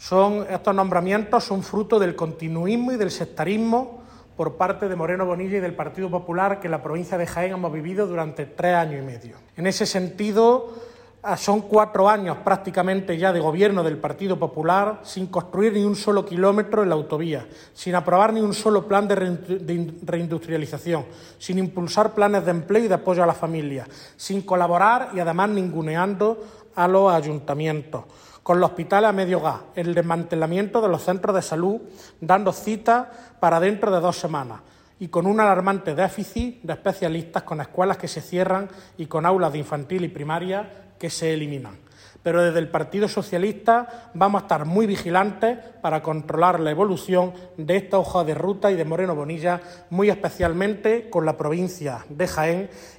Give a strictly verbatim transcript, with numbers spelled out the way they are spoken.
Son, estos nombramientos son fruto del continuismo y del sectarismo por parte de Moreno Bonilla y del Partido Popular que en la provincia de Jaén hemos vivido durante tres años y medio. En ese sentido, son cuatro años prácticamente ya de gobierno del Partido Popular sin construir ni un solo kilómetro en la autovía, sin aprobar ni un solo plan de reindustrialización, sin impulsar planes de empleo y de apoyo a las familias, sin colaborar y además ninguneando a los ayuntamientos, con los hospitales a medio gas, el desmantelamiento de los centros de salud, dando citas para dentro de dos semanas y con un alarmante déficit de especialistas, con escuelas que se cierran y con aulas de infantil y primaria que se eliminan. Pero desde el Partido Socialista vamos a estar muy vigilantes para controlar la evolución de esta hoja de ruta y de Moreno Bonilla, muy especialmente con la provincia de Jaén,